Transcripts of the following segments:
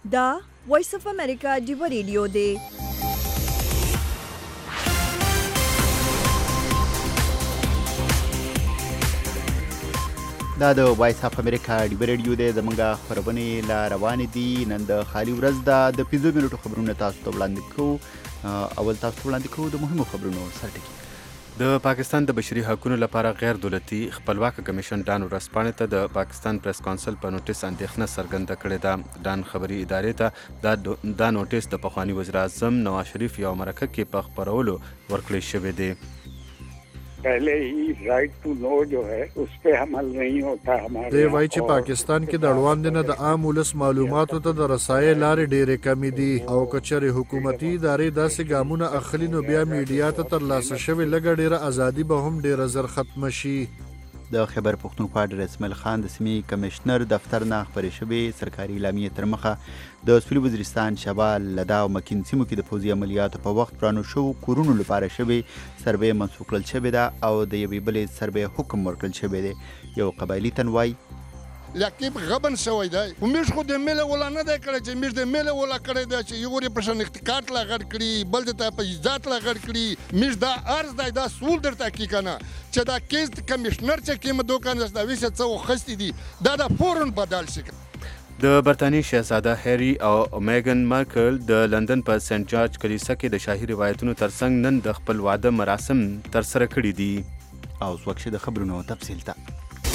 دا وایس اف امریکا ډیو ریډیو دی. دا د وایس اف امریکا ډیو ریډیو دی. زمونږ خبرونه لا روانې دي. نن د خالي ورځ ده. د 15 منټو خبرونه تاسو ته وړاندې کوو. اول تاسو ته وړاندې کوو د مهمو خبرونو سرټکی. د پاکستان د بشري حقوقو لپاره غیر دولتي خپلواک کمیشن ډان ورځپاڼې ته د پاکستان پریس کونسل په نوټیس اندېښنه څرګنده کړې ده. ډان خبري ادارې ته دا نوټیس د پخواني وزیر اعظم نواز شریف یو مرکه کې په خپرولو ورکړی شوی دی. पहले ही right to know जो है उस पे अमल नहीं होता हमारे. دی وایي چې پاکستان کې د اړوند نه د عام ولس معلوماتو ته د رسایي لارې ډېرې کمې دي او که چېرې حکومتي ادارې داسې ګامونه اخلي نو بیا میډیا ته ترلاسه شوې لږه ډېره ازادي به هم ډېره زر ختمه شي. د خیبر پښتونخوا ډاکټر اسماعیل خان د سیمې کمشنر دفتر نه خبرې شوې سرکاري اعلامیې تر مخه د سویل وزیرستان شمال لدا او مکین سیمو کې د پوځي عملیاتو په وخت پرانو شو کورونو لپاره شوې سروې منسوخ کړل شوې ده او د یوې بلې سروې حکم ورکړل شوی دی. یو قبایلي تن وایي لکه غبن شوی دی موږ خو د میله ولا نه دی کړی چې موږ د میله ولا کړی دی چې یو ری پرشن اختکارت لا غړ کړي بل د په عزت لا غړ کړي موږ دا ارز دی دا سول درته کی کنه چې دا کیس کمشنر چې کوم دوکان د ویسه څو خستی دي دا فورن بدل شي. د برطانیې شهزاده هری او میګن مارکل د لندن په سنت جارج کلیسا کې د شاهي روایتونو ترڅنګ نن د خپل واده مراسم ترسره کړي دي. او وخت د خبرونو تفصیل ته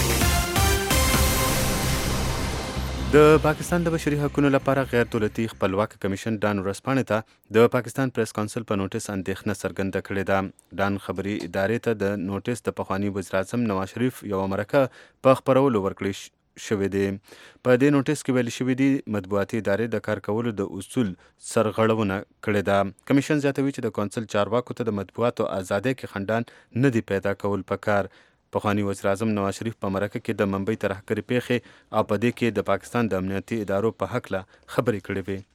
د پاکستان د بشري حقوقو لپاره غیر دولتي خپلواک کمیشن ډان ورځپاڼې ته د پاکستان پریس کونسل په نوټیس اندېښنه څرګنده کړې ده. ډان خبري ادارې ته د نوټیس د پخواني وزیر اعظم نواز شریف یو مرکه په خپرولو ورکړی شوی دی. په دې نوټیس کې ویل شوي دي مطبوعاتي ادارې د کار کولو د اصول سرغړونه کړې ده. کمیشن زیاتوي چې د کونسل چارواکو ته د مطبوعاتو ازادۍ کې خنډان نه دي پیدا کول پکار. پخواني وزیر اعظم نواز شریف په مرکه کې د ممبئی ترهګرۍ پیښې او په دې کې د پاکستان د امنیتي ادارو په هکله خبرې کړې وې.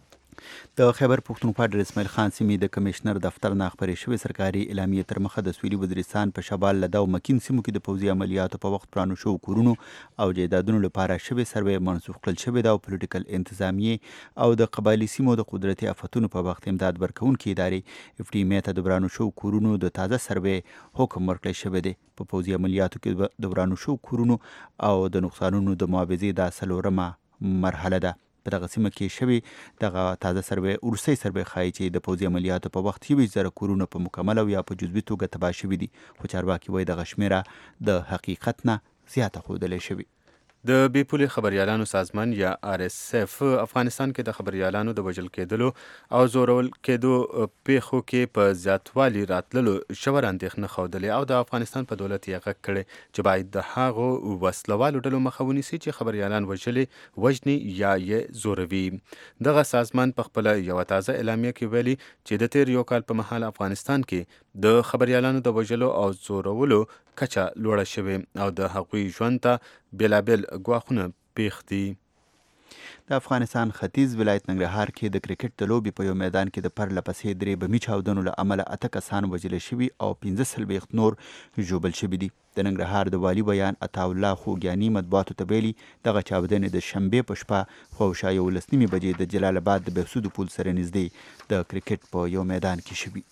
د خیبر پښتونخوا ډاکټر اسماعیل خان سیمې د کمشنر دفتر نه خبرې شوې سرکاري اعلامیې تر مخه د سویلي وزیرستان په شمال لدا او مکین سیمو کې د پوځي عملیاتو په وخت پرانو شو کورونو او جایدادونو لپاره شوې سروې منسوخ کړل شوې ده او پولیټیکل انتظامیې او د قبایلي سیمو د قدرتي آفتونو په وخت امداد ورکوونکې ادارې اف ټي ایم ته د برانو شو کورونو د تازه سروې حکم ورکړی شوی دی. په پوځي عملیاتو کې د ورانو شو کورونو او د نقصانونو د معاوضې دا څلورمه مرحله ده. په دغه سیمه کې شوي دغه تازه سروې وروستۍ سروې ښایي چې د پوځي عملیاتو په وخت 20,000 کورونه په مکمل او یا په جزوي توګه تباه شوي دي خو چارواکي وایي دغه شمیره د حقیقت نه زیاته ښودلی شوي. د بې پولې خبریالانو سازمان یا RSF افغانستان کې د خبریالانو د وژل کېدلو او زورول کېدو پیښو کې په زیاتوالي راتللو ژوره اندېښنه ښودلې او د افغانستان په دولت یې غږ کړی چې باید د هغو وسلوالو ډلو مخه ونیسي چې خبریالان وژني یا یې زوروي. دغه سازمان په خپله یوه تازه اعلامیه کې ویلي چې د تیر یو کال په مهال افغانستان کې د خبریالانو د وژلو او زورولو کچه لوړه شوې او د هغوی ژوند ته بېلابېل ګواښونه پېښ دي. د افغانستان ختیځ ولایت ننګرهار کې د کرکټ د لوبې په یو میدان کې د پرله پسې 3 بمي چاودنو له امله 8 کسان وژل شوي او 15 نور ژوبل شوي دي. د ننګرهار د والي بیان عطاالله خوږیاني مطبوعاتو ته ویلي دغه چاودنې د شنبې په شپه خواوشا 11 بجې د جلال آباد د بهسودو پل سره نږدې د کرکټ په یو میدان کې شوي.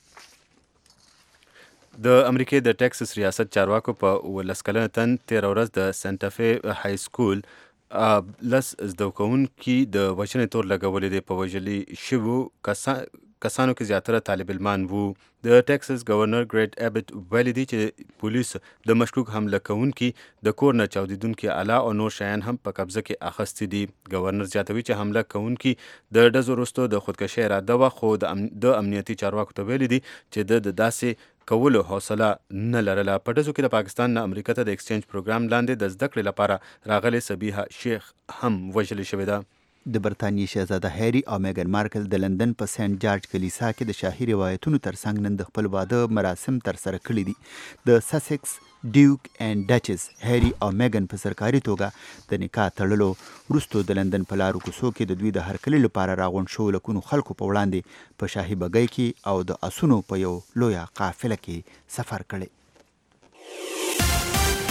د امریکې د ټکساس ریاست چارواکو په 19 کلنه تن 13 ورځ د سنټافې های سکول 10 زده کوونکي د وژنې تور لګولې دي. په وژلي شویو کسانو کې زیاتره طالب علمان وو. د ټکساس گورنر ګریټ ایبټ ویلي دي چې پولیس د مشکوک حمله کوونکي د کور نه چاودیدونکي آله او نور شیان هم په قبضه کې اخیستي دي. گورنر زیاتوي چې حمله کوونکي د ډزو وروسته د خودکشي اراده وه خو د امنیتي چارواکو ته ویلي دي چې د داسې کولو حوصله نه لرله. په ډزو کې د پاکستان نه امریکا ته د ایکسچینج پروګرام لاندې د زده کړې لپاره راغلې سبیحه شیخ هم وژلې شوې ده. د برطانیې شهزاده هری او میګن مارکل د لندن په سنت جارج کلیسا کې د شاهي روایتونو ترڅنګ نن د خپل واده مراسم ترسره کړي دي. د ساسکس ډیوک اینډ ډچز هری او میګن په سرکاري توګه د نکاح تړلو وروسته د لندن په لارو کوڅو کې د دوی د هرکلي لپاره راغونډ شوو لکونو خلکو په وړاندې په شاهي بګۍ کې او د اسونو په یو لویه قافله کې سفر کړی.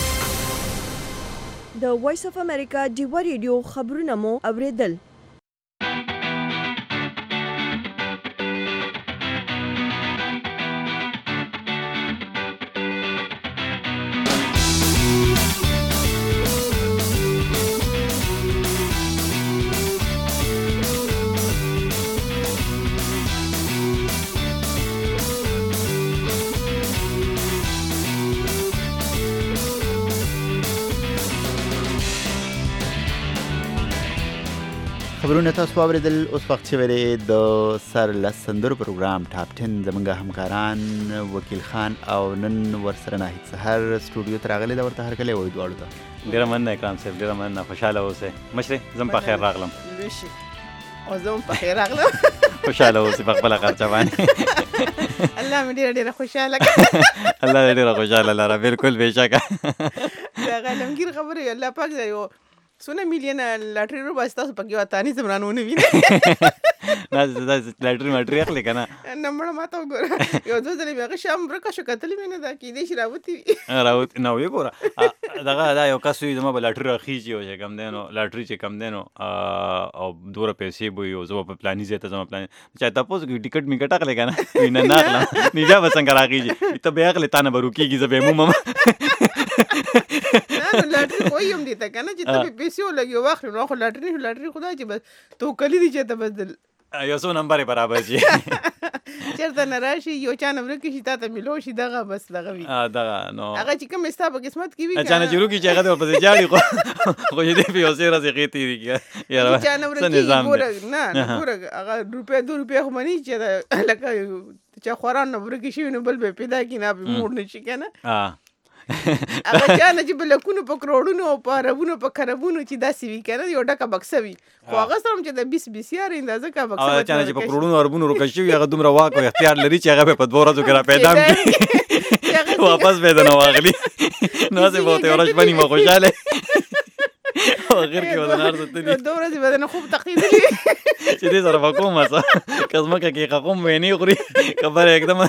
د وایس اف امریکا ډیو ریډیو خبرونه مو اوریدل. خبرونه تاسو اوریدل. اوس وخت چې وری د سر لسندر پروګرام ټاپ 10 زمونږ همکاران وکیل خان او نن ورسره ناهید سحر سټوډیو ته راغلي دا ورته هر کله وای دواړو ته ډیره مننه اکرام صاحب، ډیره مننه، خوشاله اوسئ. مشري زم په خیر راغلم. لوشي او زم په خیر راغلم. خوشاله اوسئ په خپل خرچه باندې. الله مې ډیره خوشاله کړ. الله ډیره خوشاله لاره، بالکل بهشکه. دا غلمگیر خبره الله پاک یو سونه میلیون لاټری رو بس تاسو پکې واتانی زمرانونه ویني. نه دا لاټری ماټری اخلي کنه. نمبر ماته وګوره یو ځل دې هغه شام برکه شو کتلې مینه دا کې دې شراوتی راوت نو یو ګوره دغه دا یو کس وي زما په لاټری راخیږي او چې کم دینو لاټری چې کم دینو او دوره پیسې بو یو زما په پلاني زیته زما پلان چې تاسو کې ټیکټ میکټ اخلي کنه وینه نه اخلم نیجا وسنګ راخیږي ته به اخلي تانه بروکیږي زبې مو ماما نه لاټری خو یم دي ته کنه چې ته پیسې ولګي واخلې نو خو لاټری خدای چې بس تو کلی دي چې ته بدل یو څو نمبر برابر شي چرته نه راشي یو چا نه ورکه شي تا ته ملو شي دغه بس دغه وي دغه نو هغه چې کوم ستا په قسمت کې وي چا نه جوړو کې چې هغه ورپسې جاړي خو دې په یو سره زغیتی دي یاره چا نه ورکه ګوره نه ګوره هغه روپیا 2 روپیا خو مني چې لکه چې خوران نه ورکه شي نو بل به پیدا کینه به موړ نشي کنه هغه چا نه چې بلکونو په کروڑونو او په اربونو په خرابونو چې داسې وي کنه یو ډکه بکسه وي خو هغه سره چې د 20 یار اندازه کا بکسه او چا نه چې په کروڑونو اربونو روکه شي هغه دومره واک او اختیار لري چې هغه په 2 ورځو کې را پیدا کی واپس به نه واغلی نو زه به ته ورځ باندې ما خوشاله غیر کې ودانار ته دي 2 ورځې به نه خوب تقیدلی چې دې سره وکوم ما کزما کې ققوم ویني خوري خبر एकदम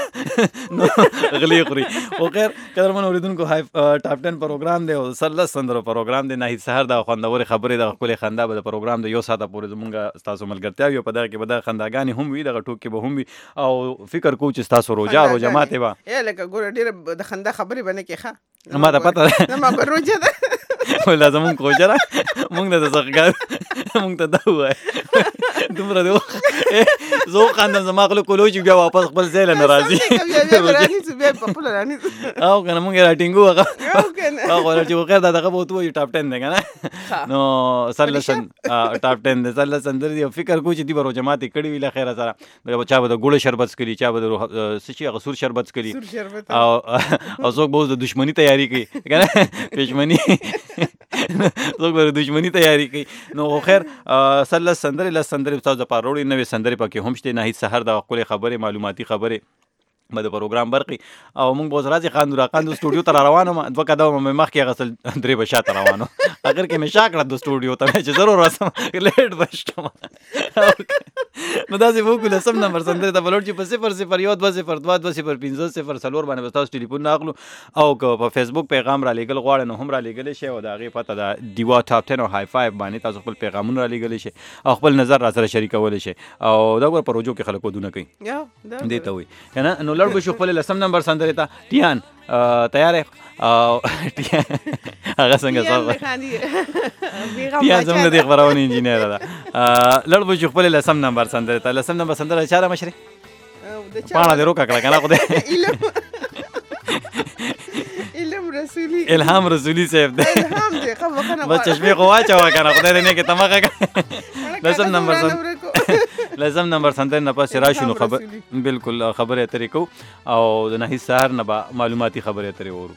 غلی خوري او خیر قدرمن اوریدونکو ټاپ 10 پروګرام دی او سرلس سندرو پروګرام دی ناهید سحر دا خوندور خبرې د خپل خندا به پروګرام دی یو ساعته پورې زمونږ تاسو ملګرتیا یو په دغه کې به د خنداګانې هم وي دغه ټوک کې به هم وي او فکر کو چې تاسو روزه ماته با یا لکه ګور ډیر د خندا خبرې باندې کې ښه ما ته پته نه ما روزه ده ولا زمون کوجره مونږ د زغګار مونږ ته دا وای دومره دی زه خاندم زما خپل کولوجي بیا واپس خپل ځای له ناراضي بیا په خپل رانی او کنه مونږ راټینګو هغه او چې وکړ دا دغه بوتو یو ټاپ 10 دی کنه نو سرلسن ټاپ 10 دی سرلسن دی فکر کو چې دی ورو جماعت کړي ویله خیره سره دا چا به د ګوړه شربت کړي چا به د سچي غسور شربت کړي او څوک به د دښمنی تیاری کوي کنه پښمنی څوک به دښمنی تیاری کوي نو خیر سرلس سندرې تاسو د پاروړي نوې سندرې پکې هم شته ناهید سحر د خپل خبره معلوماتي خبره ما د پروګرام برقي او موږ به راځي خاندو سټوډیو ته روانو دوه قدمه مې مخکې غسل درې بشا ته روانو اگر کې مې شاکړه د سټوډیو ته چې ضرور راسم لیټ بشم نو دا زه وګورم سم نمبر سندره ته بلوټ چې په 0 یو 2 0 2 2 0 5 0 سلور باندې تاسو ټلیفون ناخلو او په فیسبوک پیغام را لېګل غواړئ نو هم را لېګل شي او دا غي پته دا دیوا ټاپ 10 او های 5 باندې تاسو خپل پیغامونه را لېګل شي او خپل نظر را سره شریکول شي او دا ور پروژو کې خلکو دونه کوي یا دې ته وي کنه نو لړ بشو خپل لسم نمبر سندره ته ټیان تیار او هغه څنګه صاحب ټیان زموږ د خبرونه انجینیر ده لړ بشو خپل لسم نمبر سندره ته لسم نمبر سندره چاره مشري پاڼه دې روکا کړه کنه خو دې الهام رسولی صاحب ده الهام دې خو وکنه بس چشمه خو واچو کنه خدای دې نه کې تماغه لسم نمبر لازم نمبر سندر نه پس راشو نو خبر بالکل خبره اترې کو او د ناهید سحر نه معلوماتي خبره اترې ورو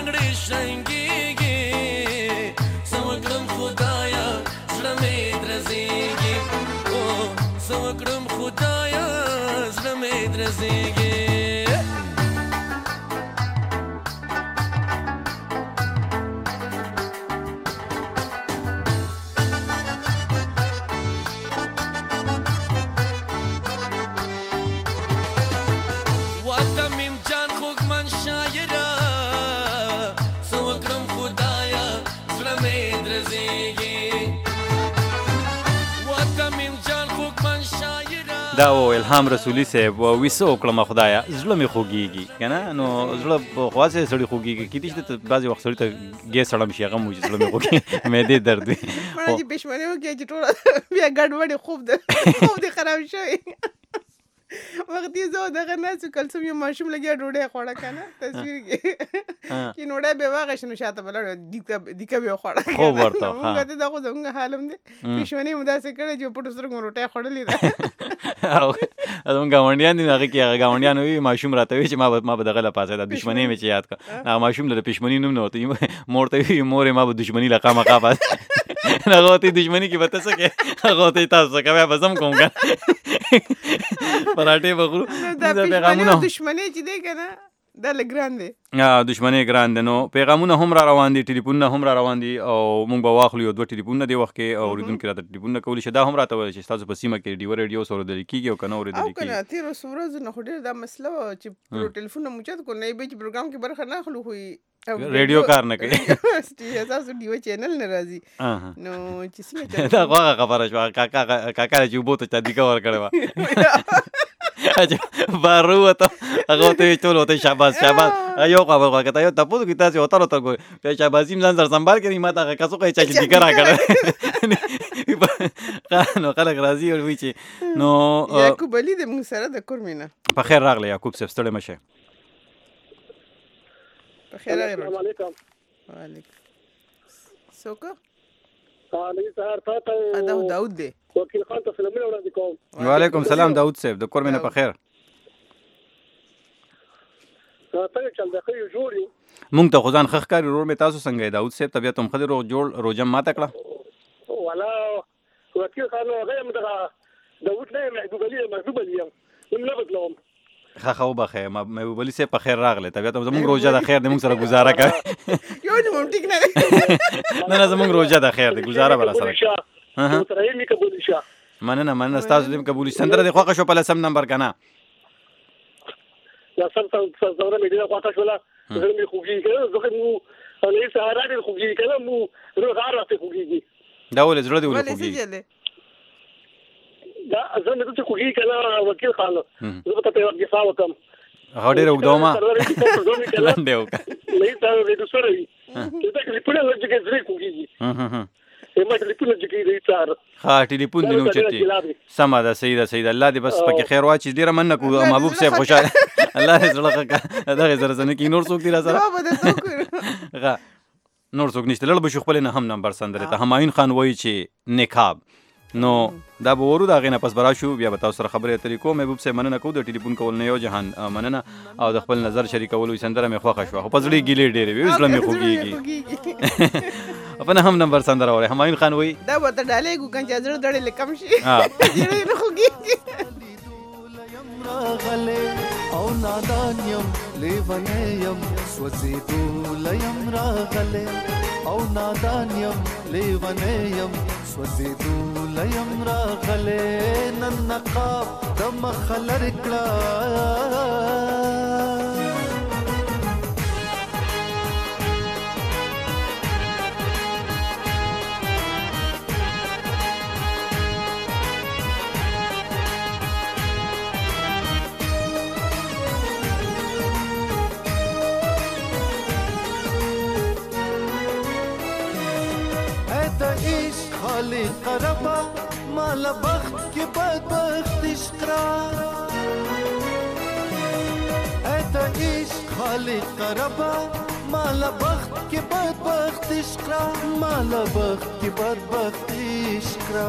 لنګړې شرنګېږي څه وکړم خدایه زړه مې درزېږي او څه وکړم خدایه زړه مې درزېږي دا و الهام رسولي صاحب ویسه وکړم خدایا زړه مې خوږیږي کنه نو زړه په خواصه سړی خوږیږي کیدی چې بعضی وخت سړی ته ګیس سړم شي هغه مو زړه مې خوږي مې دې درد وي مړه چې پښمنه وکړي چې ټول بیا ګډوډ خوب دې خراب شوی وختي زه دغه ناسو کلسم یو ماشوم لګیا ډوډۍ خوړه کنه تصویر کې چې نوډه به واغې شنو شاته بل دیکه به خوړه خو ورته موږ ته دغه زموږ حالم دي پښمنه مداسه کړي چې پټو سره روټه خوړلې ده زموږ گاونډیان دي هغه کې هغه گاونډیان وي ماشوم راته وي چې ما به دغه لا پاسه د دښمنۍ مې چې یاد کا هغه ماشوم له پښمنۍ نوم نه وته مور ته وي مور ما به دښمنۍ لقا مقا پاس هغه ته دښمنۍ کې وته سکه هغه ته تاسو کوي به زم کوم کا پراټه بغرو دا پیغامونه دښمنۍ چې دی کنه دا لګران دي دښمنۍ ګران دي نو پیغامونه هم را روان دي ټلیفونونه هم را روان دي او مونږ به واخلو یو دوه ټلیفونونه دی وخت کې اوریدونکو راته ټلیفونونه کولی شي دا هم راته وایي چې تاسو په سیمه کې ډیو ریډیو سره د کیږي او کنه اوریدل کیږي او کنه تیر سورز نه خډیر دا مسله چې ټلیفون موچت کو نه به چې پروګرام کې برخه نه خلو خوې ریډیو کار نه کوي تاسو ډیو چینل نه راځي نو چې څنګه دا غواړه خبره شو کاکا چې وبو ته چا دی کور کړو بارو ته هغه ته ټول ته شاباش یو خبر وکړه یو تاسو کې تاسو وته ته کوی په شاباشي ځان سره سنبال کړی ما ته کاسو کوي چې دی کرا کړه نو خلک راځي او وی چې نو یعقوب علي د موږ سره د کورمینه په خیر راغلی یعقوب صاحب ستړی مشه په خیر راغلی السلام علیکم وعلیکم سوکو علی سهار تاسو داود دی وکیل خان ته سلامونه وړاندې کوم وعلیکم سلام داود صاحب د کورمینه په خیر څنګه چل د خیر جوړ یو مونږ ته خدان خخ کاری رور می تاسو څنګه داود صاحب طبيعت هم خدای روغ جوړ روجم ما تکړه ولا وکیل خان هغه مدغه داود نه محبوب علي هم نه بدلوم خو بخیر محبوب علي صاحب په خیر راغله طبيعت زموږ روزه د خیر د موږ سره گزاره کوي یو نه مونږ ټیک نه نه زموږ روزه د خیر د گزاره بل سره تر یې قبول شه مننه تاسو دې قبول سندره د خوښه شو په لسم نمبر کنه یا سم زوره مې دغه خوښه شولا زه مې خوږی کړم زه مو نه سهار راځي خوږی کړم مو روغار راته خوږی دا ولې زړه دی ولې خوږی دا زه مې ته خوږی کړم وکیل خان زه ته په وګړي فاو کوم هغه ډېر وګدوما لاندې وکړه نه تاسو دې سره وي دا ټلیفون لږه کې زری خوږی ما ټلیفون لږه کې دی تار ها ټلیفون دی نو چتی سما دا سیده الله دې بس پکې خیر واچي ډیره مننه کو محبوب صاحب خوشاله الله دې زړه دا زره زنه کې نور څوک دی را سره نور څوک نشته لړ بشو خپل نه هم نمبر سندره ته همایون خان وایي چې نقاب نو دا به ورو دا غینه پس برا شو بیا به تاسو سره خبرې اترې کوم محبوب صاحب مننه کو د ټلیفون کول نه یو جهان مننه او د خپل نظر شریکولو سندره مې خوښه شو خو پزړی ګیلې ډېرې وي اسلام مې خوږیږي خپل هم نمبر سندره وره همایون خان وایي دا وته ډالې کو کنه زړه ډړې لکم شي ډېرې نه خوږیږي او نادان یم لیونی یم سوځېدو لیم راغلی او نادان یم لیونی یم سوځېدو لیم راغلی نن نقاب د مخه لرې کړه خالق ربا مال بخت کی بدبخت اشقرا ایتا عشق خالق ربا مال بخت کی بدبخت اشقرا مال بخت کی بدبخت اشقرا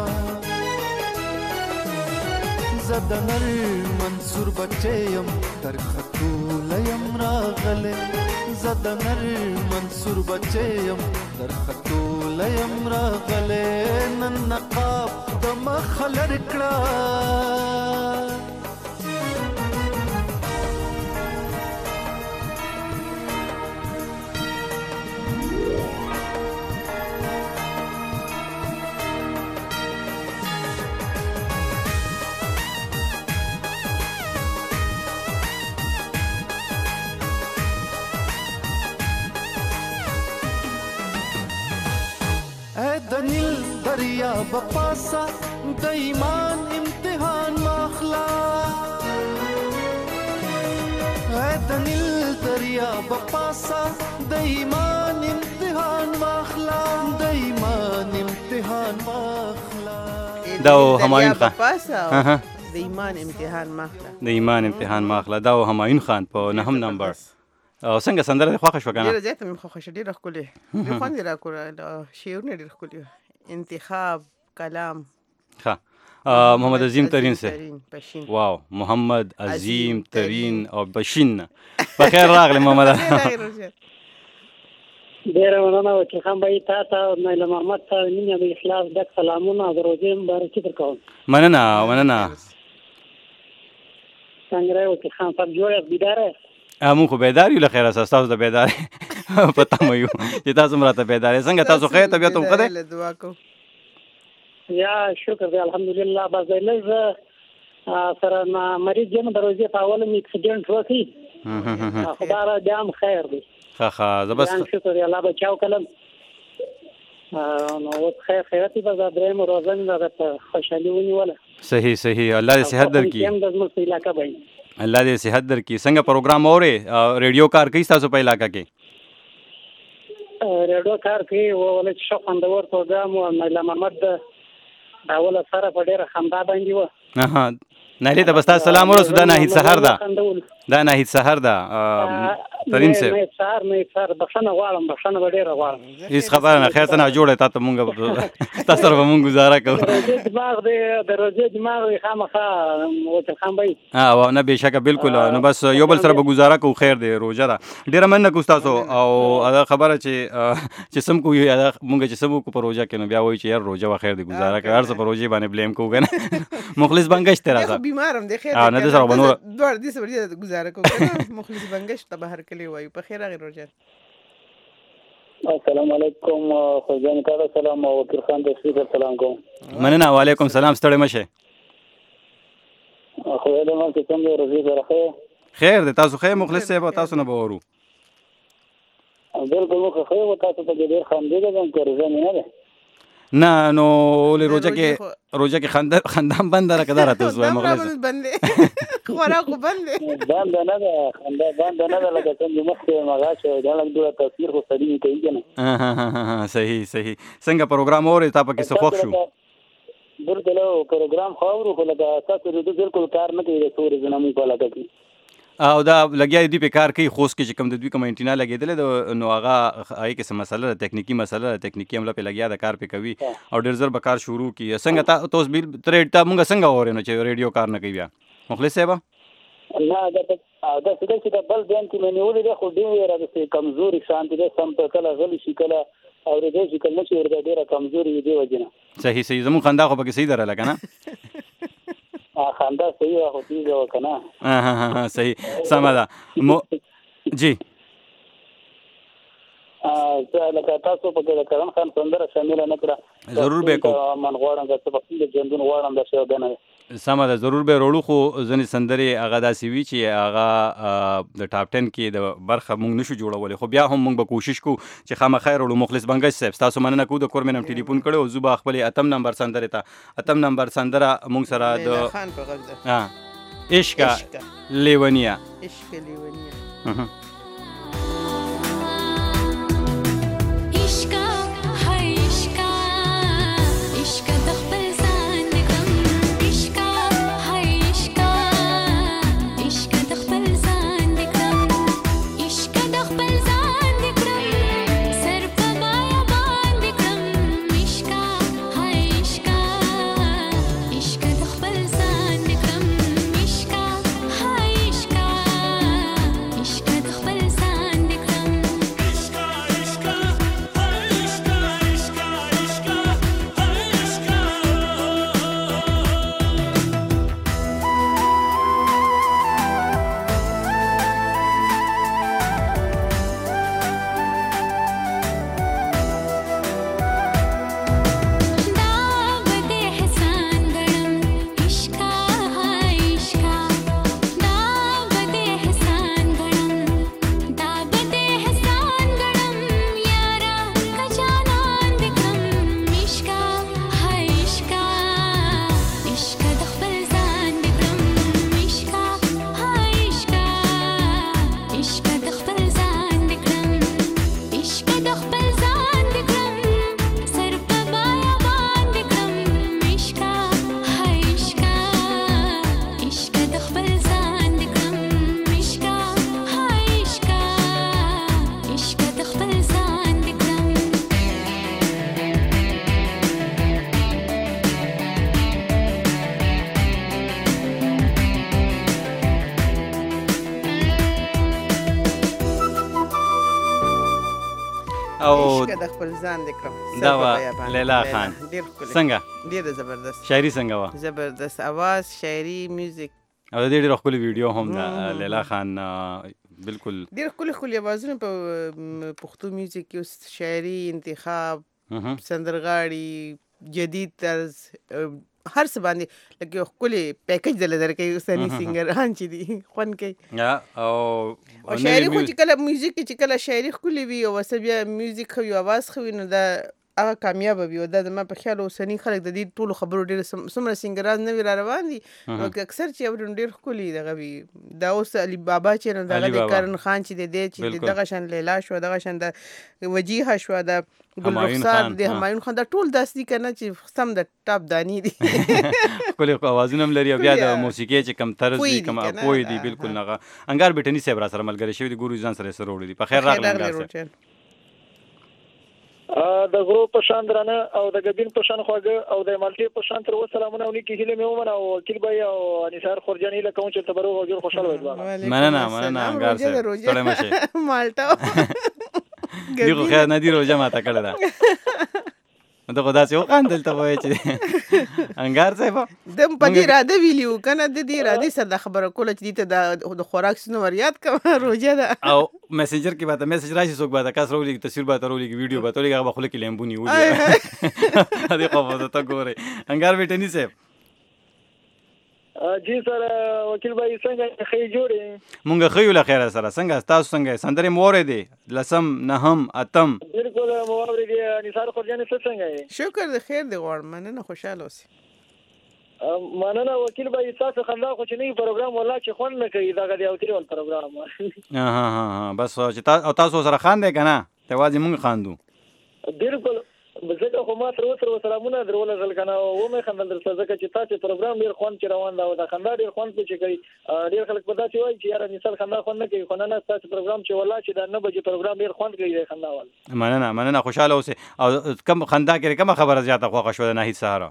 زدنر منصور بچیم در خطو لیم راغله زد نر منصور بچیم در خطو لیم راغلی نن نقاب د مخ لرکړه دنیل دریا بپاسا د ایمان امتحان ماخلا دنیل دریا بپاسا د ایمان امتحان ماخلا د ایمان امتحان ماخلا دا همایون خان بپاسا د ایمان امتحان ماخلا د ایمان امتحان ماخلا دا همایون خان په نهم نمبر او څنګه سندره خوښه شو کنه ډیره زیاته مې خوښه شوه ډیره ښکلې ډېر خوند یې راکړه شعرونه ډېر ښکلي انتخاب کلام ښه محمد عظیم ترین سے واو محمد عظیم ترین او بشین بخیر راغلی محمد ډیره مننه وکیل خان بای تا ته نایله محمد ته مینه د اخلاص ډک سلامونه د روزې مبارکي درکوم مننه څنګه راو وکیل خان صاحب جوړ بیدار مونږ خو بیدار یو له خیره تاسو د بیدار پته مې یو چې تاسو مراته بیدار څنګه تاسو خیر طبیعت هم ښه ده دعا کو یا شکر دی الحمدلله بس لږ سره مریض یم د روزې په اوله مې اکسیډنټ وکړي خدای را دې هم خیر دی ښه زبست شکر دی الله بچاو کلم نو اوس خیرات به درېم روزه مې د خوشحالي ونیوله صحیح الله دې صحت درکړي یم د زموږ په علاقه باندې الله دې صحت درکړي څنګه پروګرام اورې ریډیو کار کوي تاسو په علاقه کې ریډیو کار کوي ولې چې ښه خوندور پروګرام و نایله محمد داوله سره په ډېره خندا باندې و نایله ته بس تاسو سلام ورسو دا ناهید سحر ده ترین سے نه سحر بخښنه غواړم بخښنه به ډېره غواړم هیڅ خبره نه خیر ته نه جوړه تا ته مونږ تاسو سره به مونږ گزاره کوو د روزې دماغ وي خامخا وکیل خان بای نه بېشکه بالکل نو بس یو بل سره به گزاره کوو خیر دی روژه ده ډېره مننه کوو تاسو او دا خبره چې سم کوو مونږ چې سم وکړو په روژه کې نو بیا وایي چې یار روژه به خیر دی گزاره کوي هر څه په روژې باندې بلیم کوو که نه مخلص بنګش دی راځه بیمارم دی خیر نه دې سره به نور دواړه دې سره گزاره کوو مخلص بنګش ته بهر کلی وایو په خیر راغی روژه السلام علیکم خوجان کاله سلام او وکیل خان ته سلام کوم مننه وعلیکم سلام ستړی مشه خو دا ما ته څنګه روزي سره خیر دی تاسو خیر مخلص صاحب تاسو نه باورو بالکل مخ خیر و تاسو ته ډیر خاندې کوم روزه نه ده نه نو له روزه کې خندام بند راکړه راته زوی مخلص بند خوراک بند نه ده خندا بند نه ده لکه څنګه مخکې مغاشه دا لږ دوه تصویر خو سړی کوي کنه صحیح څنګه پروګرام اورې تا پکې څه خوښ شو بالکل پروګرام خو اورو خو لکه تاسو دې بالکل کار نه کوي د سوري زنمو په لګه کې او دا لګیا دی په کار کوي خوست کې چې کوم د دوی کوم انټینا لګیدل نو هغه آی کې څه مسله تکنیکی عمله په لګیا د کار په کوي او ډیر زر به کار شروع کی څنګه تاسو بیل ترې تا مونږ څنګه اورې نو چې ریډیو کار نه کوي بیا مخلص صاحب نه دا څه چې بل ځان کې مې نیولې ده خو ډیر راځي کمزوري شانتي ده سم په کله غلي شي کله او دې چې کله چې ورته ډیره کمزوري دی وجنه صحیح زمو خندا خو پکې صحیح دره لګا نه خندا صحیح راغو تیز وکنه صحیح سم ده جی لکه تاسو په کې کرم خان سندره شامل نه کړه ضرور به کو من غواړم چې په خپل ژوندون غواړم دا څه ده نه سم ده ضرور به وروړو خو ځنې سندرې هغه داسې وي چې هغه د ټاپ 10 کې د برخه مونږ نشو جوړولی خو بیا هم مونږ به کوشش کوو چې خامخا یې وروړو مخلص بنګش صاحب ستاسو مننه کوو د کور مې نم ټلیفون کړی او زه به خپلې اتم نمبر سندرې ته اتم نمبر سندره مونږ سره د عشق لیونیا عشق او د خپل ځان د کړم دا وا لیلا خان څنګه ډیره زبردست شاعري څنګه وا زبردست आवाज شاعري میوزیک او د ډېر خپل ویډیو هم دا لیلا خان بالکل ډېر خپل आवाजونه په پښتو میوزیک کې شاعري انتخاب سندرغاړي جدید طرز هر څه باندې لکه خپل پیکیج درکې اوسنی سنگران چې دي خوان کوي او شاعري خو چې کله میوزیک چې کله شاعري خپل وي او بیا میوزیک خو आवाज خو نو دا هغه کامیاب وي او دا ما په خیال اوسنی خلک د دې ټولو خبرو ډېر څومره سنگران نه را روان دي نو اکثر چې اورون ډېر خولي دغه وي دا اوس علي بابا چې نه دغه د کرن خان چې د چې دغه شان لیلا شو دغه شان د وجیه شو د ګل رخسار د همایون خان دا ټول داس دي کنه چې سم د ټاپ دانی دي کله اوازونه هم لري بیا د موسیقي چې کم طرز دي کم پوي دي بالکل نه انګار بیٹنی صاحب را سره ملګری شوی د ګورو ځان سره وروړي په خیر راغلی د غرو په شان درنه او د ګبین په شان خواږه او د مالټي په شان تر وسلامونه ونی کې هله مې ومنه او وکیل بای او انصار خورجانی له کوم چې تبرو او جوړ خوشاله وي مننه انګار صاحب ټوله مشه مالټا دیغه خیر نه دی روزه ماته کړه دا دا خدا سي وقاندل ته وای چې انګار صاحب د پدې راده ویلیو کنه د دې راده سره خبره کوله چې ته د خوراک سنو ریاد کوم روزه ده او میسنجر کې باندې میسج راشي څوک باندې کس رولې تصویر باندې رولې ویډیو باندې رولې هغه خله کې لیمبونی وړي دې خو ته ګورې انګار بیٹنی صاحب جی سر وکیل بای څنګه خې جوړې مونږ خې له خیره سره څنګه تاسو څنګه سندره مورې دي لسم نهم اتم بالکل مورې دي نثار خورجانی څنګه شکر د خیر دی غوړ مننه خوشاله اوسې مننه وکیل بای تاسو خندا خو چې نه پروګرام ولا چې خون نه کوي دا غدي او تیرول پروګرام بس چې تاسو سره خان دی کنه ته واځي مونږ خاندو بالکل زه خو ما تر اوسه سلامونه درول زل کنه او مې خندل در څه چې تاسو پروګرام ډیر خوان چې روان دا او دا خندا ډیر خوان چې کوي ډیر خلک په داسې وایي چې یاره مثال خندا خوان نه کوي خو نه تاسو پروګرام چې ولا چې دا 9 بجې پروګرام ډیر خوان کوي خندا وال مننه خوشاله اوسه او کم خندا کې کوم خبره زیاته خوښ شو نه هیڅ سهار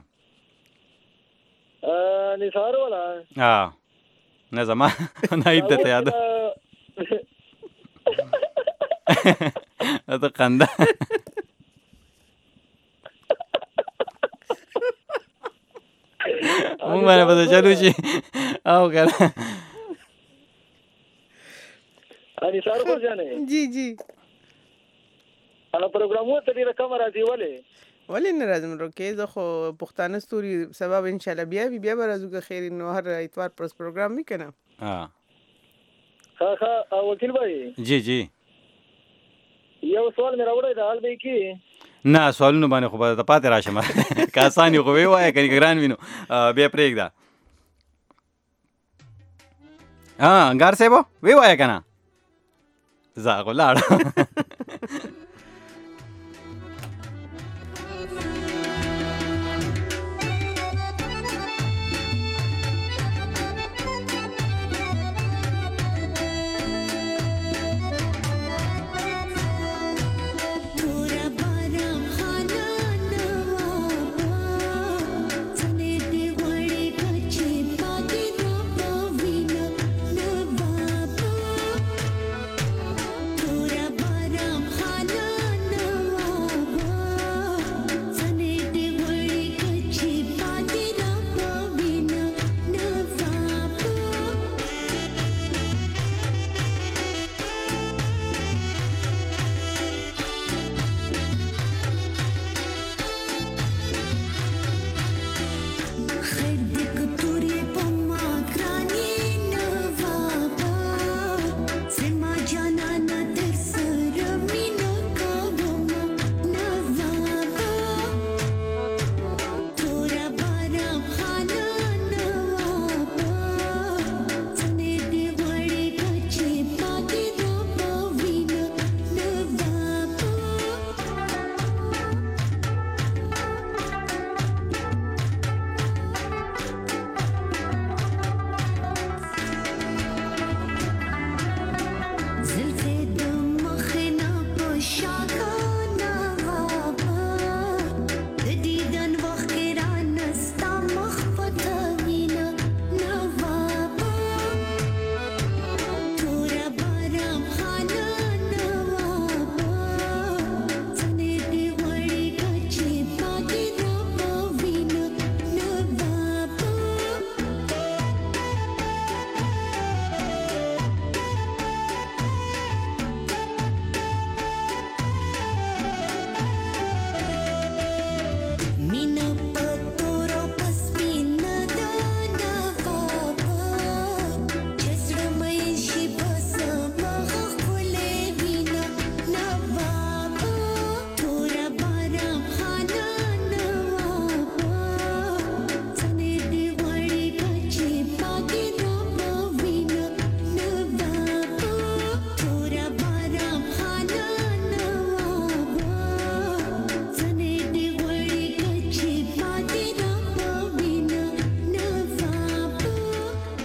نثار ولا نه زما نه هیڅ ته یاد ته خندا مونږ باندې پته چلو شي او کنه اني سار کو ځانه جی انا پروګرامو ته ډیره کم راځي ولې نه راځم روکې زه خو پښتانه ستوري سبب ان شاء الله بیا به راځو که خیر نو هر اتوار پر پروګرام وکنه ها وکیل بھائی جی یو سوال مې راوړی دا حل به کی نه سوالونه باندې خو به پاتې راشم که اساني خو وی وای کني ګران وینو بیا پرېږده انګار صاحب وی وای کنه زه خو لاړم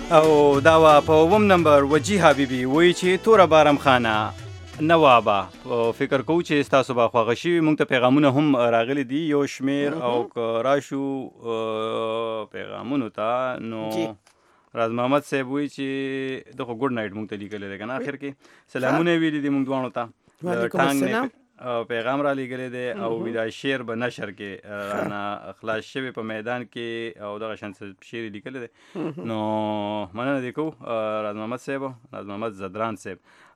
او دا وا په اوم نمبر وجیه حبیبي وایي چې توره بارم خانه نوابه فکر کوو چې ستاسو به خوښه شوي موږ ته پیغامونه هم راغلي دي یو شمیر او که راشو پیغامونو ته نو راز محمد صاحب وایي چې دغه ګډ نایټ موږ ته لیکلی دی که نه اخر کې سلامونه یې ویلي دي موږ دواړو ته وعلیکم السلام پیغام را لیږلی دی او دا شعر به نشر کې رانه خلاص شوی په میدان کې او دغه شان شعر یې لیکلی دی نو مننه دې کوو راز محمد صاحب راز محمد زدران صاحب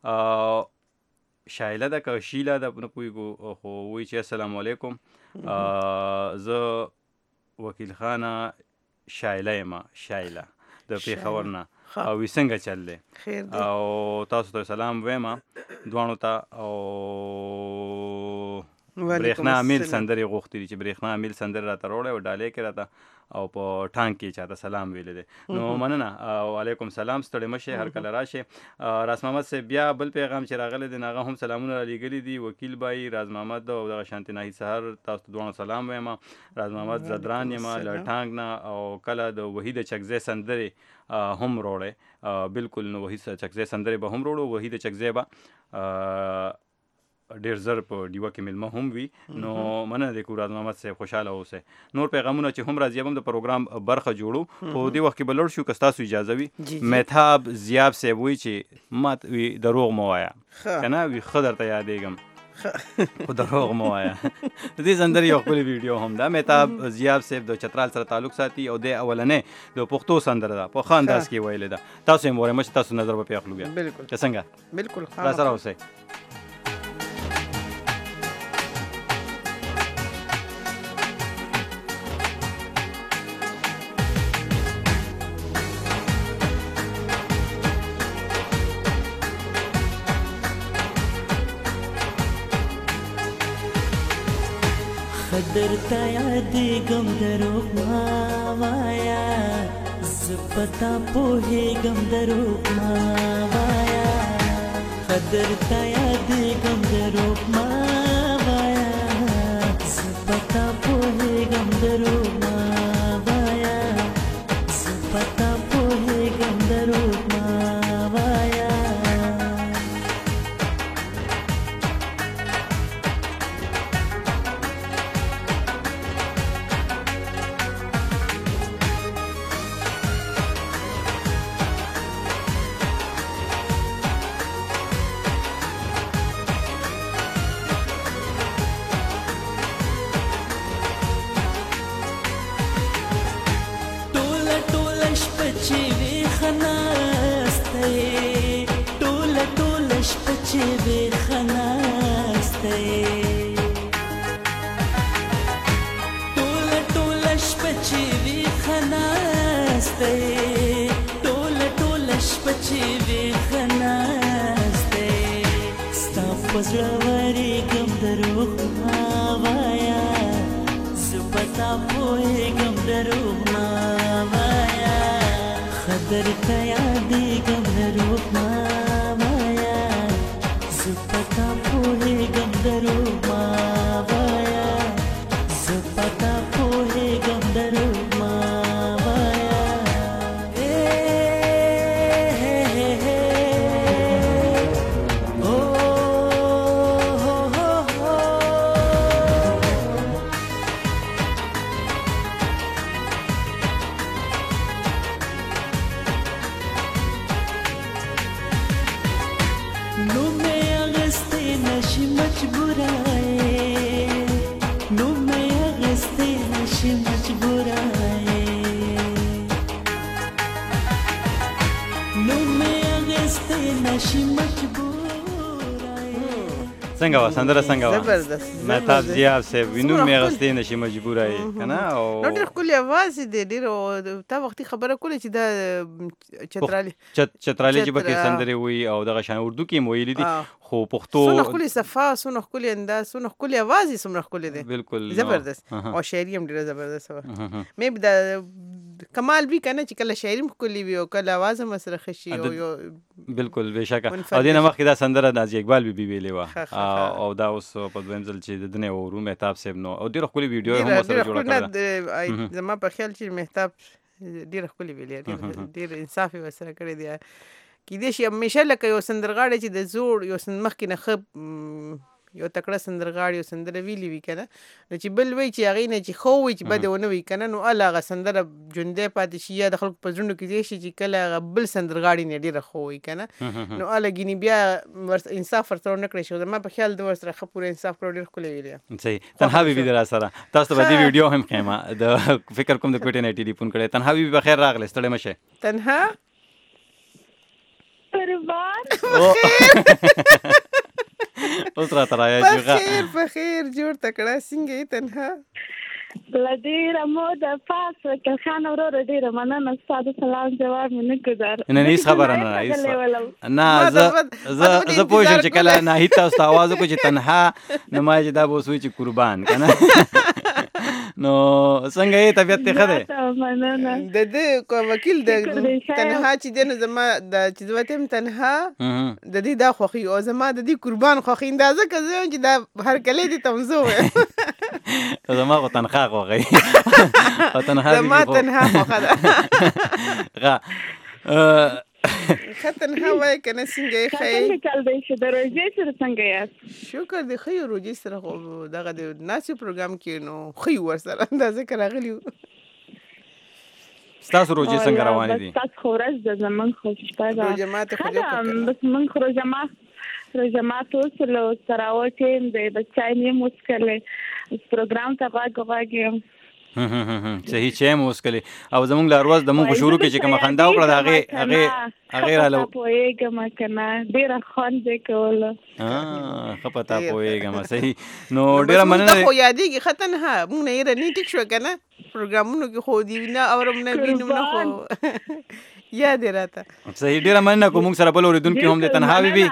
شایله ده که شیله ده نه پوهېږو خو وایي چې السلام علیکم زه وکیل خانه شایله یم شایله د پېښور نه او وی څنګه چل دی او تاسو ته سلام وایم دواړو ته او برېښنا امیل سندرې غوښتي دي چې برېښنا امیل سندرې راته راوړی او ډالۍ کې راته او په ټانک کې چاته سلام ویلی دی نو مننه وعلیکم سلام ستړی مه شئ هر کله راشئ راز محمد صاحب بیا بل پیغام چې راغلی دی نو هغه هم سلامونه رالیږلي دي وکیل بای راز محمد او دغه شانتي ناهید سهار تاسو ته دواړو سلام وایم راز محمد زدران یم له ټانک نه او کله د وحید چکزی سندرې هم روړی بالکل نو وحید چکزی سندرې به هم روړو وحید چکزی به ډیر زر په ډیوه کې ملمه هم وي نو مننه دی کوو راز محمد صاحب خوشحاله اوسئ نور پیغامونه چې هم راځي هم د پروګرام برخه جوړو خو دې وخت کې به لړ شو که ستاسو اجازه وي مهتاب زیاب صاحب وایي چې مات وي دروغ مه وایه که نه وي ښه درته یادېږم خو دروغ مه وایه د دې سندرې یو ښکلې ویډیو هم ده مهتاب زیاب صاحب د چترال سره تعلق ساتي او د اولنۍ د پښتو سندره ده په ښه انداز کې ویلې ده تاسو یې ووایم چې تاسو نظر به پرې اخلو بیا که څنګه بالکل راسره اوسئ درته یادېږم دروغ مه وایه زه په تا پوهېږم دروغ مه وایه ښه درته یادېږم دروغ مه وایه زه په تا پوهېږم دروغ مه وایه زه په تا پوهېږم دروغ مه وایه څنګه وه سندره څنګه وه زبردست مهتاب زیاب صاحب وینو مې اغوستې نه شي مجبوره یې که نه نو ډېر ښکلې اواز دی ډېر تا وختي خبره کوله چې دا چترالي ژبه کې سندرې وایي او دغه شان اردو کې یې ویلي دي خو پښتو څونه ښکلې صفا څونه ښکلې انداز څونه ښکلې اواز یې څومره ښکلې دی بالکل زبردست او شاعري هم ډېره زبردست وه مې به دا کمال وي که نه چې کله شاعري هم ښکلې وي او کله اواز هم ورسره ښه شي بالکل بېشکه او دې نه مخکې دا سندره نازي اقبال بیبي ویلې وه او دا اوس په دویم ځل چې د ده نه اورو مهتاب صاحب نو او ډېره ښکلې ویډیو هم ورسره جوړه کړې ده زما په خیال چې مهتاب ډېر ښکلي ویلې ډېر انصاف یې ورسره کړی دی کیدای شي همیشه لکه یو سندرغاړی چې د زوړ یو مخکې نه ښه یو تکړه سندرغاړی یو سندره ویلي وي که نه نو چې بل وایي چې هغې نه چې ښه ووایي چې بده ونه وي که نه نو هله هغه سندره ژوندی پاتې شي یا د خلکو په زړونو کې ځای شي چې کله هغه بل سندرغاړي نه ډېره ښه وایي که نه نو هله ګینې بیا انصاف ورسره ونه کړی شي زما په خیال د ورسره ښه پوره انصاف کړو ډېر ښکلی ویلی صحیح تنها بیبي دی را سره تاسو ته به دې ویډیو هم ښیم د فکر کوم د کوټې نه ټلیفون کړی تنها بیبي بخیر راغلی ستړی مه شئ تنها اوس راته رایا بخیر جوړ تکړه څنګه یې تنها له ډېره موده پاس کلخان وروره ډېره مننه ستا د سلام جواب مې نه ګزار نه هېڅ خبره نه زه پوه شم چې کله ناهید تاسو ته اواز وکړو چې تنها نو ما چې دا به اوس وایي چې قربان که نه نو څنګه یې طبیعت دې ښه دی د ده وکیل د تنها چې دی نو زما چې زه ورته یم تنها د دې دا خوښي او زما د دې قربان خوښي دا ځکه زه یم چې دا هرکلی دې ته هم زه ویم زما خو تنخوا خوښوي زما تنها خوښه ده ښه تنها وایه که نه څنګه یې ښایي کال دی چې د روژې سره څنګه یاست شکر دی ښه یو روژې سره خو دغه د ناستې پروګرام کې نو ښه یو ورسره دا ځکه راغلي یو ستاسو روژې څنګه روانې دي ستاسو خو ورځ ده زموږ خو شپه ده روژه ماتې خو دې بس موږ خو روژه مات وسلو سراوټ د بچای نیم وڅکلی پروګرام ته غوږ یم صحیح چې هم وسکلی او زمونږ له ورځ د مونږ شروع کې چې کومه خندا وکړه د هغې راله پوهېږم که نه ډېره خوند یې کوله ښه پته پوهېږم صحیح نو ډېره مننه خو یادېږي ښه تنها مونږ نه یې رنې ټیک شوه که نه پروګرامونو کې خو دي نه اورم نه وینم نه خو یاد یې راته صحیح ډېره مننه کوو مونږ سره بل اورېدونکي هم دی تنها بیبي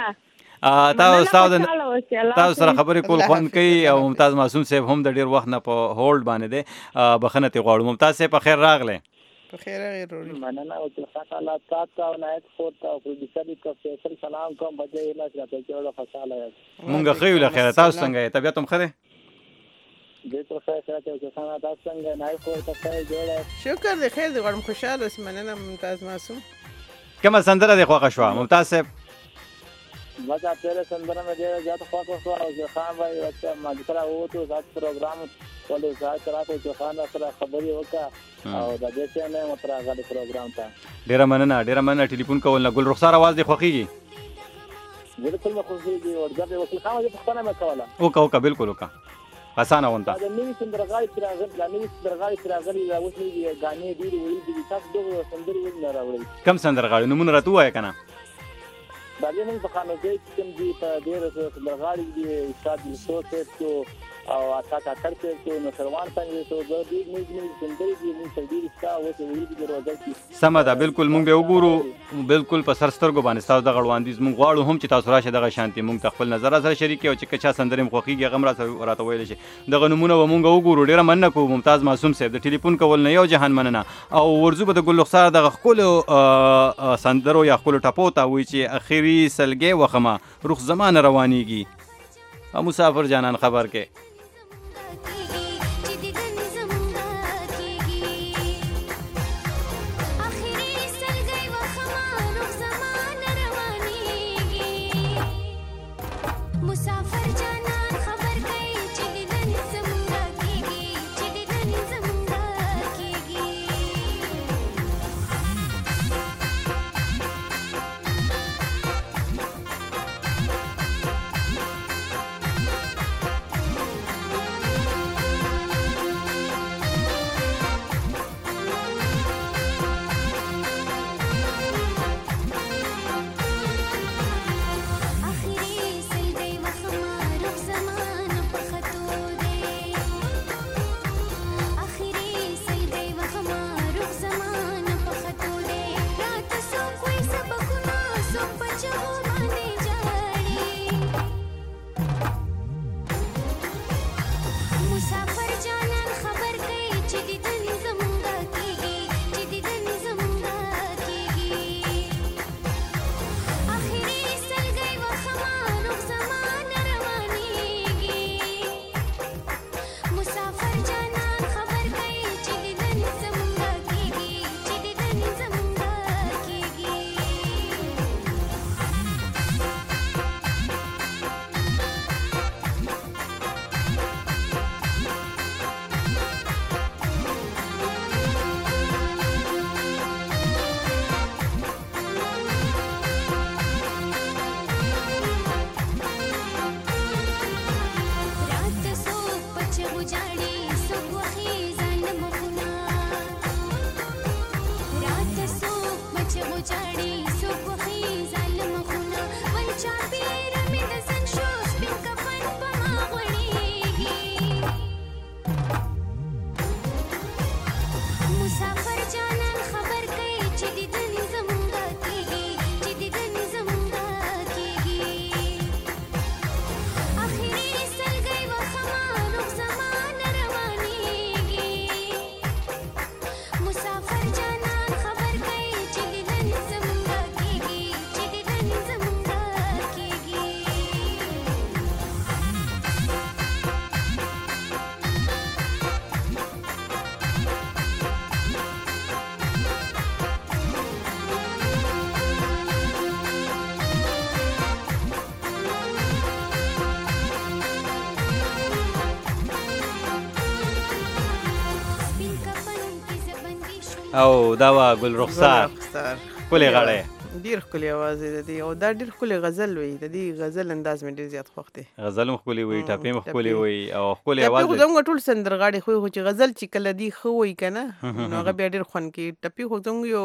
تاسو سره خبرې کول خوند کوي او ممتاز معصوم صاحب هم د ډېر وخت نه په هولډ باندې دی بخښنه ترې غواړو ممتاز صاحب په خیر راغلی په خیر راغلی روړي مننه او چې تعالی تاسو ته او نایت خور ته او پروډوسر ته فیصل سلام کوم بچي الله چې تاسو خوشاله یاست مونږ ښه یو له خیره تاسو څنګه یې طبیعت هم ښه دی دې ته ښه چې تاسو څنګه نایت خور ته ښه جوړه شکر دی خیر دی غواړم خوشاله اوسې مننه ممتاز معصوم کومه سندره دې خوښه شوه ممتاز صاحب مزه پیره سندره مې ډېره زیاته خوښه شوه او چې خان وایي ما د سره ووتو ذات پروګرام ولې ذات راته چې خان سره خبرې وکړه او د دې څه نه مو راغلی پروګرام ته ډېره مننه ټلیفون کول نه ګل رخسار اواز دې خوښیږي بالکل مې خوښیږي ورځ دې وکیل خان دې پوښتنه مې کوله وکړه بالکل وکړه اسانه ونته دا نوې سندرغاړي چې راغلي دا اوس یې غانې ډېرې ویل دي تاسو دغه سندرې ولې نه راوړئ کوم سندرغاړي نومونه راته ووایه که نه دا دې موږ په خانوځای کې کوم دي په ډېر سندرغاړي دي استاد یوسف صاحب او اکا کاکړ صاحب نو سروان څنګه ته د دې موږ سندرې دي موږ سندرې ستا اوس ویلي دي روزه کې سمه ده بالکل موږ به وګورو بالکل په سر سترګو باندې ستاسو دغه وړاندیز موږ غواړو هم چې تاسو راشئ دغه شانتي موږ ته خپل نظر سره شریک او چې چا سندرې مو خوښیږي هغه هم راته ویلی شي دغه نومونه به موږ وګورو ډېره مننه کوو ممتاز معصوم صاحب د ټلیفون کول نه یو جهان مننه او ورځو به د ګل رخسار دغه ښکلو سندرو یا ښکلو ټپو ته وایي چې اخري سلګۍ وخمه رخ زمانه روانیږي مسافر جانان خبر کې او دا وا ګل رخسار کولې غړې ډیر ښکلی اواز دی د دې او دا ډیر ښکلی غزل وي د دې غزل انداز مې ډیر زیات خوښ دی غزل هم ښکلی وي ټاپې هم ښکلی وي او ښکلی اواز دی زموږ ټول سندرغاړي خو چې غزل چې کله دی ښه وي که نه نو هغه بیا ډیر خوند کوي ټپې خو زموږ یو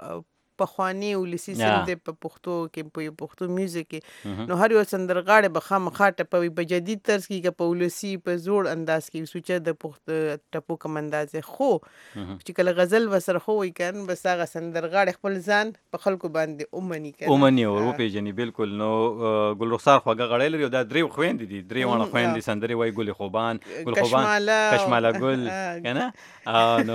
پخوانی ولسي سند دی په پښتو کې په پښتو میوزیک کې نو هر یو سندرغاړی به خامخا ټپوي په جدید طرز کې که په ولسي په زوړ انداز کې سوچه د ټپو کوم انداز دی خو چې کله غزل ورسره ښه وي که نه بس هغه سندرغاړی خپل ځان په خلکو باندې ومني که نه ومني او وپېژني بالکل نو ګل رخسار خوږه غړی لري او دا درې خویندې دي درې واړه خویندې سندرې وایي ګل خوبان کشماله ګل که نه نو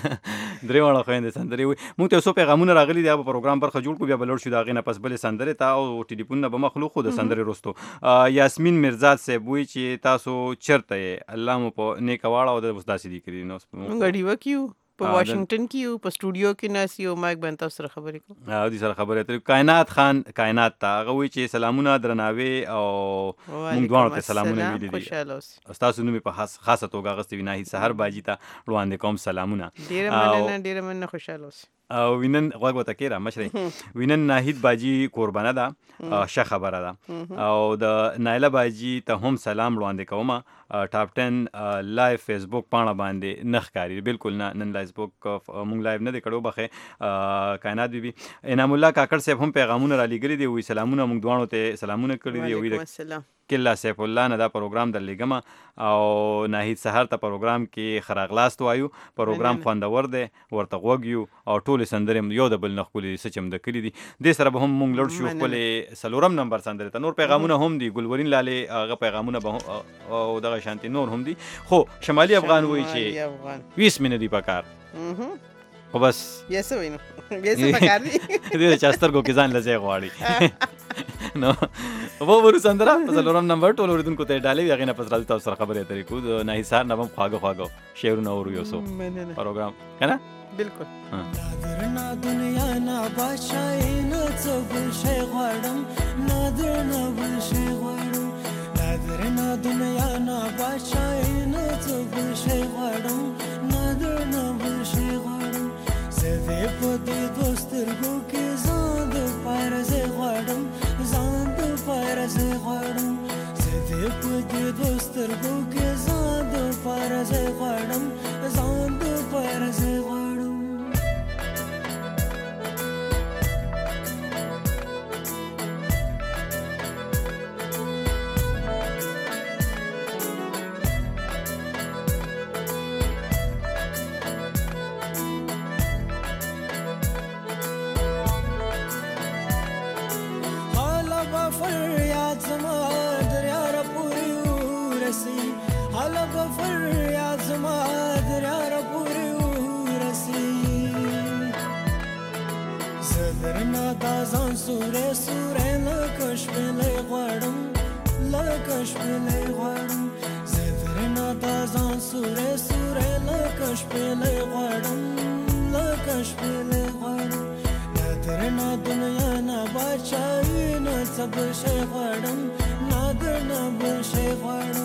درې واړه خویندې سندرې وایي موږ ته یو څو پیغامونه راغلي دي په پروګرام برخه جوړ کړو بیا به لوړ شو د هغې نه پس بلې سندرې ته او ټلیفونونه به مخلو خو د سندرې وروستو یاسمین مرزاد صاحب وایي چې تاسو چېرته یې الله مو په نیکه واړه او داسې دي کړي نو موږ ډیوه کې یو په واشنگټن کې یو په سټوډیو کې ناست یو مایک باندې تاسو سره خبرې کوو دې سره خبرې اترې کائنات خان کائنات ته هغه وایي چې سلامونه درناوی او موږ دواړو ته سلامونه ویلي دي ستاسو نوم یې په خاصه توګه اخیستی وي ناهید سحر باجي ته وړاندې کوم سلامونه ډېره مننه خوشحاله اوسئ او وینن غوږ ورته کېږه مشرې وینن ناهید باجي قربانه ده ښه خبره ده او د نایله باجي ته هم سلام وړاندې کومه ټاپ 10 لایو فیسبوک پاڼه باندې نه ښکاري بالکل نه نن فیسبوک مونږ لایو نه دی کړو بخې کائنات بیبي انعام الله کاکړ صاحب هم پیغامونه را لیږلي دي وایي سلامونه موږ دواړو ته سلامونه کړي دي وایي کله سیف الله نه دا پروګرام درلېږم او ناهید سحر ته پروګرام کې ښه راغلاست وایو پروګرام خوندور دی ورته غوږ یو او ټولې سندرې یو د بل نه ښکلي دي څه چې هم د کلي دي دې سره به هم مونږ لوړ شو ښکلې څلورم نمبر سندرې ته نور پیغامونه هم دي ګلورین لالې هغه پیغامونه به او دغه شانتي نور هم دي خو شمالي افغان وایي چې 20 منټ دي پکار خو بس بیا څه وایي نو بیا څه پکار دي دې چا سترګو کې ځان له ځای غواړي نو وورو سندره په څلورم نمبر ټول اوریدونکو ته ډالې وي هغې نه پس راځو تاسو سره خبرې اترې کوو د ناهید سحر نه به هم خواږه شعرونه اورو یو څو پروګرام که نه بالکل نادرنا دنیا نه بادشاهي نه څه بل شی غواړم نادرنا بل شی غواړم نادرنا دنیا نه بادشاهي نه څه بل شی غواړم نادرنا بل شی غواړم زه دې په دې دوسترګو کې ځان د پاره زه غواړم ځان د پاره زه غواړم زه دې په دې دوسترګو کې ځان د پاره زه غواړم ځان د پاره زه غواړم سوره سوره لکش بلی غواړم لکش بلی غواړم زدرنا تازان سوره سوره لکش بلی غواړم لکش بلی غواړم نادرنا دنیا نه بادشاهي نه څه بل شی غواړم نادرنا بل شی غواړم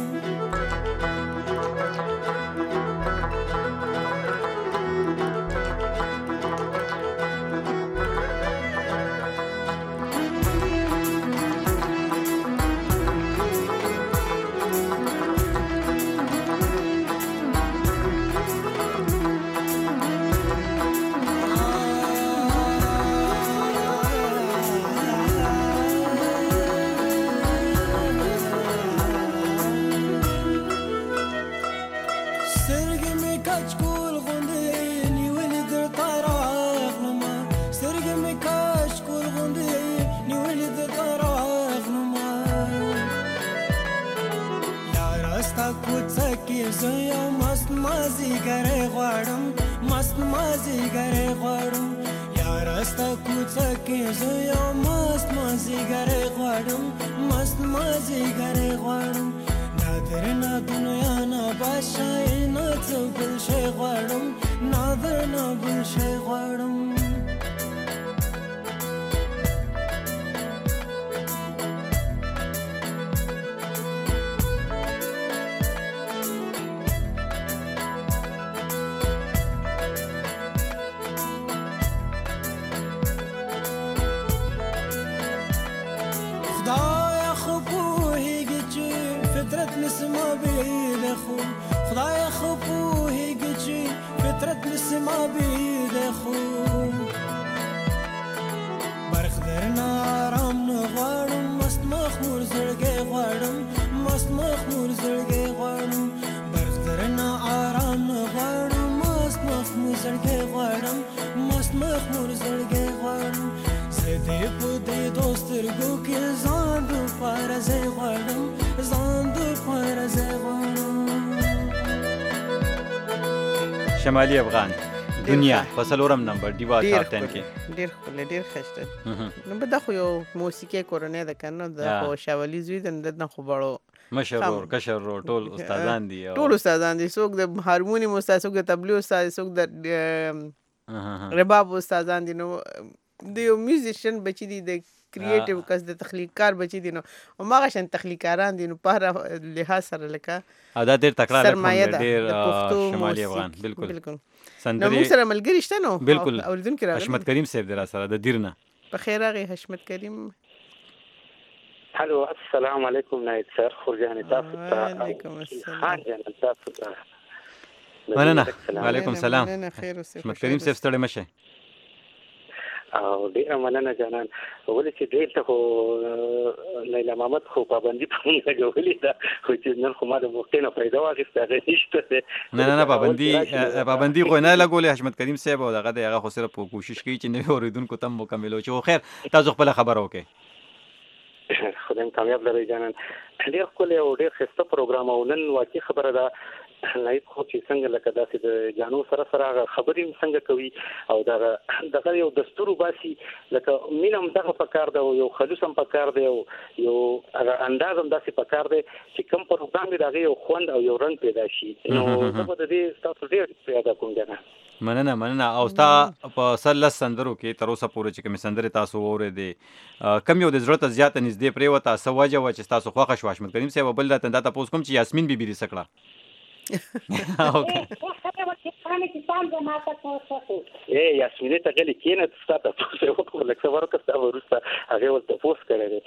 بيد خو خدای خو پوهیږي چې فطرت مسما بيد خو برخ درنا آرام نه غواړم مست مخمور زړګي غواړم مست مخمور زړګي غواړم برخ درنا آرام نه غواړم مست مخمور زړګي غواړم مست مخمور زړګي غواړم زه په دې دوسترګو کې ځان د پاره زه غواړم ځان د پاره زه غواړم. شمالي افغان دنیا په څلورم نمبر دیوا ټاپ 10 کې ډیر خپل ډیر خسته نو به دا خو یو موسیقي کورنۍ ده کنه د خو شاولي زوی د نه خو بړو مشرور کشرور ټول استادان دي څوک د هارمونیم استاد څوک د تبلیغ استاد څوک د رباب استادان دي نو د میوزیشن بچی دي د کریټیو کس د تخلیقکار بچی دي نو او ماغه شن تخلیقکاران دي نو په لحاظ سره لکه ادا ډیر تکړه ډیر شمالي افغان بالکل نو موږ سره ملګری شته نو بالکل اوریدونکو راغلی حشمت کریم صاحب در سره د دیرنه په خیر راغی حشمت کریم. هلو السلام علیکم نایت سر خورجان تاسو ته وعلیکم السلام تاسو ته مننه وعلیکم السلام حشمت کریم صاحب ستړي مشه او ډیره مننه جانان ولې چې ډېر ته خو لیلا محمد خو پابندي په موږ لګولې ده خو چې نن خو ما د وخت نه پیدا واخیسته هغه نشته نه پابندي خو نه لګولې حشمت کریم صاحب او هغه خو صرف کوشش کوي چې نوی اوریدونکو تم مکمل او چې خیر تاسو خپل خبر وکړئ خدای کامیاب لري جانان ډېر ښکلی او ډېر ښایسته پروګرام او نن واقعي خبره ده نایب خو چې څنګه لکه داسې د جانو سره خبرې هم څنګه کوي او دغه یو دستور وباسي لکه مینه هم دغه پکار ده او یو خلوص هم پکار دی او یو هغه انداز هم داسې پکار دی چې کوم پروګرام دی د هغې یو خوند او یو رنګ پیدا شي نو زه به د دې ستاسو ډېر پیدا کوم جانان مننه او ستا په 13 سندرو کې تر اوسه پورې چې کومې سندرې تاسو واورېدې کم یو د زړه ته زیاته نږدې پرېوته څه وجه وه چې ستاسو خوښه شوه حشمت کریم صاحب بل راته دا تپوس کوم چې یاسمین بیبي دې څه کړه یاسمینې ته غلې کېنه ستا تپوس یې وکړو لږ څه ورکړه ستا به وروسته هغې ورته تپوس کړی دی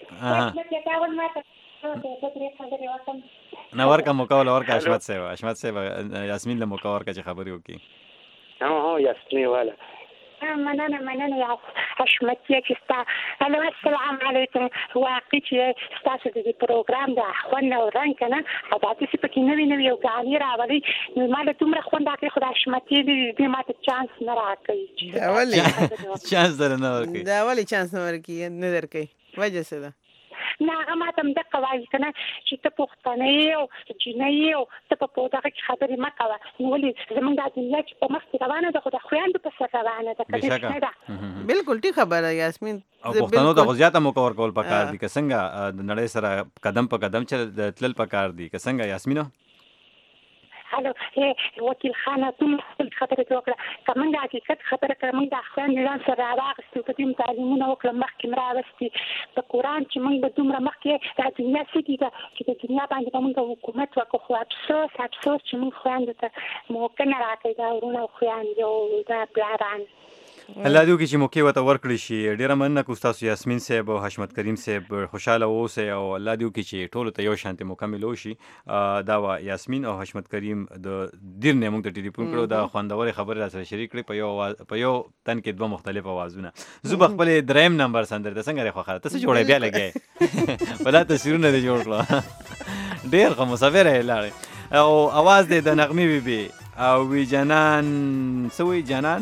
نه ورکه موقع ورکه حشمت صاحب یاسمین له موقع ورکه چې خبرې وکړي یاسمین والا مننه یا حشمتیه چې ستا الو السلام علیکم واقعي چې ستاسو د پروګرام د خوند او رنګ کنه او دا چې پکې نوې یو غانې راولي نو ما د تومره خوند راکړي خو د حشمتیه دې ماته چانس نه راکړي چانس نه ورکړي نه درکړي وجه څه ده نه هغه ماته هم دقه وایي که نه چې ته پښتنه یې او جینۍ یې او ته په دغه کې خبرې مه کوه نو ولې زموږ دا دنیا چې په مخکې روانه ده خو د خویندو پسې روانه ده که نه ده بالکل ټیک خبره یاسمین او پښتنو ته خو زیاته موقع ورکول پکار دي که څنګه د نړۍ سره قدم په قدم چې تلل پکار دي که څنګه یاسمینه هلو وکیل خانه څومره خپل خبرې ته وکړه که موږ د حقیقت خبره کړه موږ د خویندو ځان سره راواغېستو په دې تعلیمونه وکړه مخکې م راوستي په قرآن چې موږ به دومره مخکې دا دنیا څه دي چې د دنیا باندې به موږ حکومت وکړو خو افسوس چې موږ خویندو ته موقع نه راکوي دا وروڼه او خویندې او دا پلاران الله دې وکړي چې موقع ورته ورکړی شي ډېره مننه کوم ستاسو یاسمین صاحب او حشمت کریم صاحب خوشحاله اوسئ او الله دې وکړي چې ټولو ته یو شانتې مکمل وشي دا وه یاسمین او حشمت کریم د دیر نه موږ ته ټلیفون کړو دا خوندورې خبرې راسره شریک کړې په یو تن کې دوه مختلف اوازونه زه به خپلې دریم نمبر سندرې ته څنګه خوښه ته څه جوړی بیا لګی په دا تصویرونه دې جوړ کړه ډېر ښه مسافره یې لاړې او اواز دې د نغمې بیبي او وی جانان سوی جانان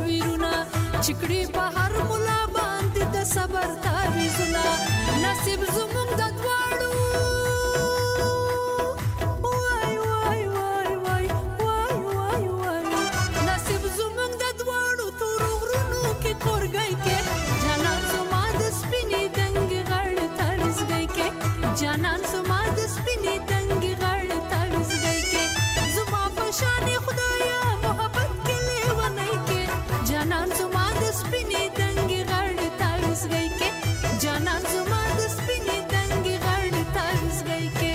تصویرونه چکړي په هر ملا باندې د صبر تعویذونه نصیب زموږ د دواړو وای وای وای وای وای وای وای نصیب زموږ د دواړو تور غرونو کې کورګي کې جانان زما د سپینې دنګ غړ تړزګي کې جانان زما د سپینې دنګ غړ تړزګي کې زما په شان خدایا محبت کې لیونی کې جانان زما د سپینې دنګ غړ تړزګي کې جانان زما د سپینې دنګ غړ تړزګي کې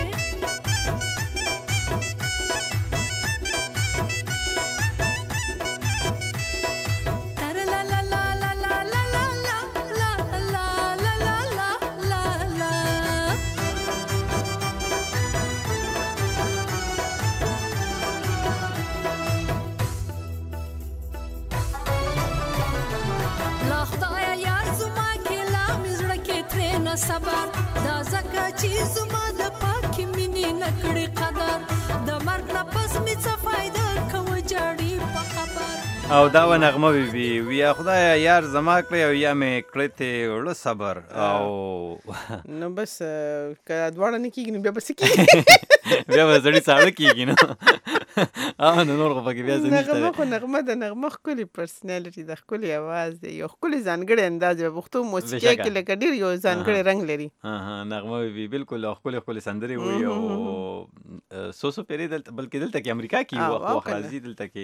صبر دا زکه چې زما د پاکي مینې نکړې قدر د مرګ نه پس مې څه فایده کوه جاړي په خبر او دا و نغمه بي ویا خدایا یار زما کړی او یا مې کړی ته وړه صبر او نو بس که دواړه نه کېږي نو بیا بس کېږي بیا به سړي ساړه کېږي نو نو نور خو پکې بیا څه نشته نغمه خو نغمه د نغمه ښکلې پرسنالټي د ښکلې اواز دی یو ښکلې ځانګړی انداز دی پښتو موسیقۍ کې لکه ډېر یو ځانګړی رنګ لري نغمه بي بالکل ښکلې ښکلې سندرې وایي او څو پیرې دلته بلکې دلته کې امریکا کې وخت راځي دلته کې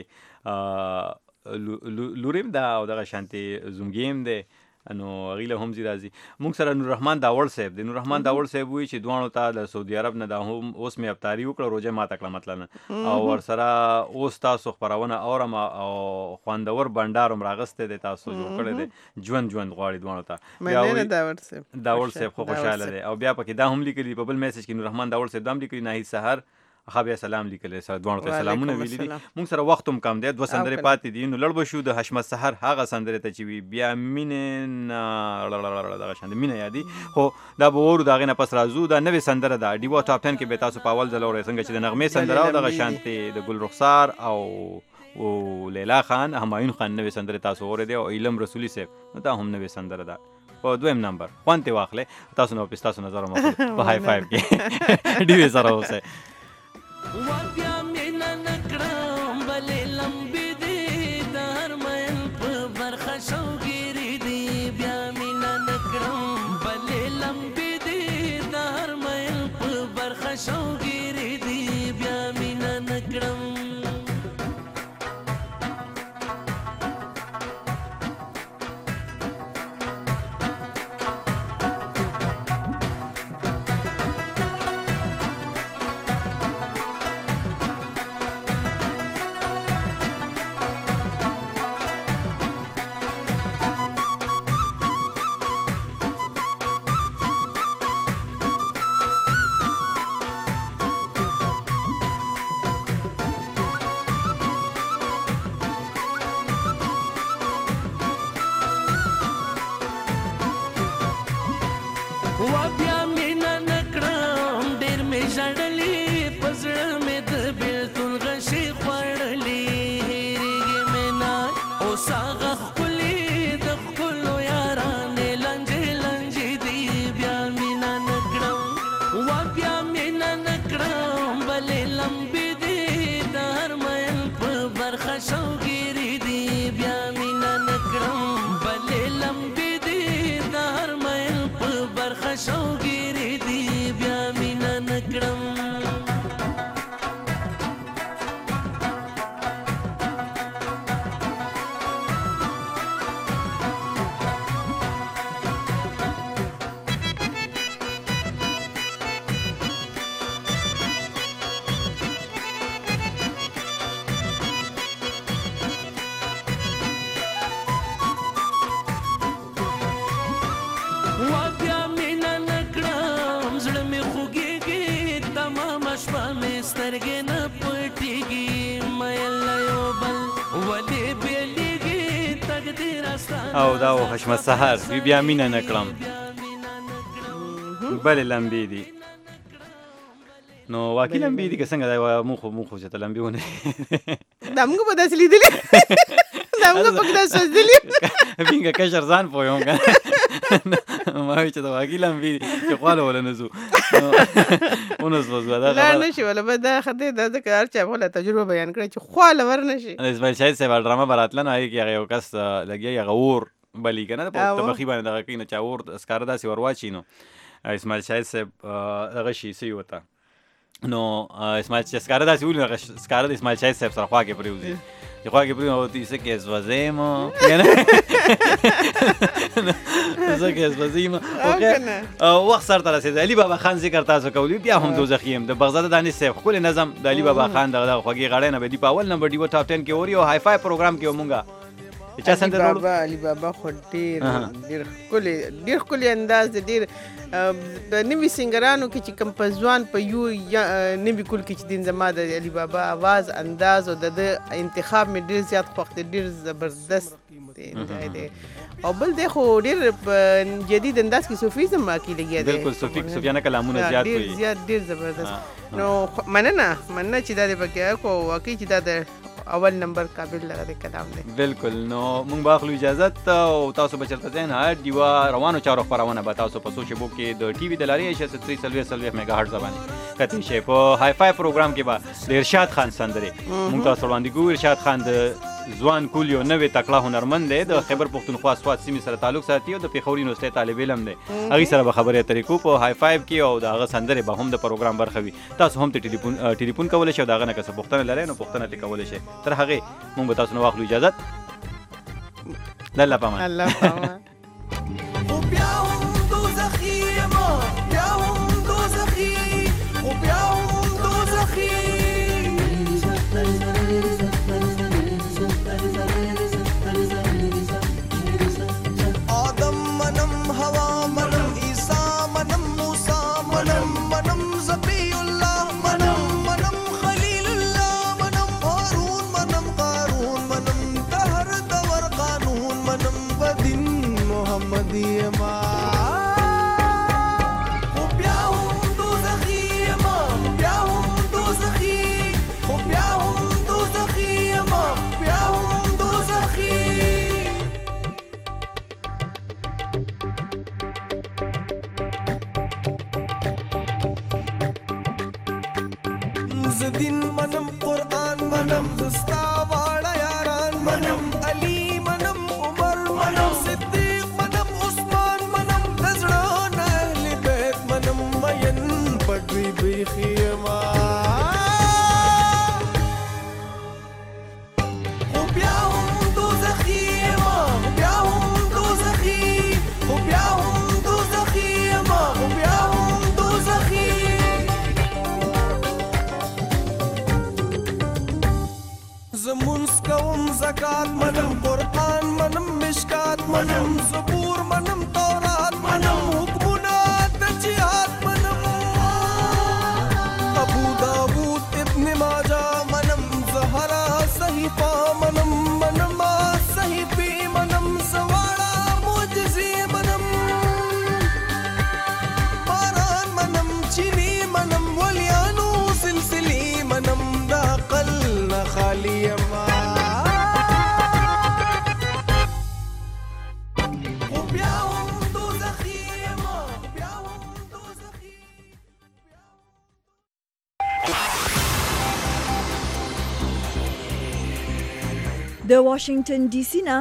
لوریم دا او دغه شانتي زومګیم دی نو غیله هم زی راځي مونږ سره نور رحمان داوړ صاحب دی نور رحمان داوړ صاحب وی چې دوانو ته د سعودي عرب نه دا هم اوس مې افطاری وکړه روزه ما تکړه مطلب او ور سره اوس تاسو خبرونه اورم او خواندور بندارم راغسته دی تاسو جوړ کړی دی ژوند غواړي دوانو ته مې داوړ صاحب خو خوشاله دی او بیا پکې دا هم لیکلي په بل میسج کې نور رحمان داوړ صاحب دا هم لیکلي نه سحر خبر سلام لیکل سره دوه ته سلامونه ویلي دي مونږ سره وخت هم کم دی دوه سندرې پاتې دي نو لړ بشو د حشمت سحر هغه سندرې ته چې وی بیا مینه دغه شاند مینه یادي خو دا به ورو دغه نه پس راځو دا نوې سندره ده ډیو ټاپ 10 کې به تاسو په اول ځل اورئ څنګه چې د نغمه سندره او دغه شانتي د ګل رخسار او لیلا خان همایون خان نوې سندره تاسو اورئ دی او علم رسولي صاحب دا هم نوې سندره ده په دویم نمبر خوانته واخلې تاسو نو پستاسو نظر مو په هاي فایو کې ډیو سره اوسه وبیا مینا نکړم بلې لمبې دي د هر مین په برخه شوګيري دي بیا مینا نکړم بلې لمبې دي د هر مین په برخه شوګيري دي بیا مینا نکړم او دا حشمت سحر بیا مینه نکړم بلې لمبې دي نو واقعي لمبې دي که څنګه دا موخو چې ته لمبې ونه دا موږ به داسې لیدلې دا موږ پکې د سوځلې بینګه کشر ځان پویم کنه ما چې دا واګیلم وی چې خواله ولا نزو اونس وزو دا لا نشي ولا بدا خدای دا کار چې خپل تجربه بیان کړی چې خواله ورنشي اسماعیل شاهد صاحب ډرامه براتلنه هغه کې یو کس لګي هغه اور بلی کنه په تبخی باندې دغه کینه چا اور اسکار داسي ورواچی نو اسماعیل شاهد صاحب هغه شي سی وتا نو اسماعیل شاهد اسکار داسي ول اسکار د اسماعیل شاهد صاحب سره خواږه پریوزي چې خواږه پریو ته څه کې زوازم کنه څه کې زوازم او وخت سره تر رسید علي بابا خان ذکر تاسو کولی بیا هم دوزخیم د بغداد دانش صاحب خپل نظم د علي بابا خان دغه خوږی غړې نه بدی په اول نمبر دی ټاپ 10 کې اوري او هاي فای پروګرام کې ومونګه چا څنګه بابا علي بابا خو ډیر کلی انداز ډیر د نوی سنگرانو کې چې کوم په ځوان په یو نوی کول کې چې دین زما د علي بابا आवाज انداز او د انتخاب مې ډیر زیات خوښ ډیر زبردست دی او بل دی خو ډیر جدید انداز کې صوفیزم کې لګیا دی بالکل صوفیانه کلامونه زیات وي ډیر زبردست نو مننه چې دا دی پکې کو واقعي چې دا د اول نمبر قابل لغه کلام دی بالکل نو مونږ باخلو اجازه او تاسو بچرته ځین هر دیوا روانو چارو خبرونه به تاسو په سوچ بو کې د ټي وي د لاري 630 میگا هرتز باندې کته شي په هاي فای پروګرام کې به د ارشاد خان سندره مونږ تاسو وړاندې ګو ارشاد خان د ځوان کول یو نوې تکړه هنرمند دی د خیبر پښتونخوا سواد سیمې سره تعلق ساتي او د پیښور یونیورسيټي طالب علم دی هغه سره به خبرې طریقو په هاي فای کې او د هغه سندره به هم د پروګرام برخه وي تاسو هم ټلیفون کولای شئ دا غنه کس پښتنه لري نو پښتنه کولای شئ تر هغه مونږ به تاسو نو واخلو اجازه الله پامان او بیا هم دوزخی ما بیا هم دوزخی او بیا هم دوزخی آدم منم هوا منم عیسی منم موسی منم زبی الله منم خلیل الله منم هارون منم قارون منم دهر دور قانون منم بدین محمدی ما او بیا هم دوزخی ما بیا هم دوزخی او بیا هم دوزخی ما بیا هم دوزخی زدین منم قرآن منم دستا واړه یاران منم علی منم عمر منم صدیق منم عثمان منم نزړه اهل بیت منم مین پټوي بیخي ما او بیا هم دوزخی ما بیا هم دوزخی او بیا هم دوزخی ما او بیا هم دوزخی زمونس کوم زکات منم قرآن منم مشکات منم زبور منم تورات منم حکمونه د جهاد منم ابو داود ابن ماجه منم زهرا صحیفه منم صحیفی منم سواړه معجزې منم باران منم چینی منم ولیانو سلسلې منم د عقل نه خالی ما او بیا هم دوزخی ما بیا هم دوزخی د واشنگټن ډي سي نه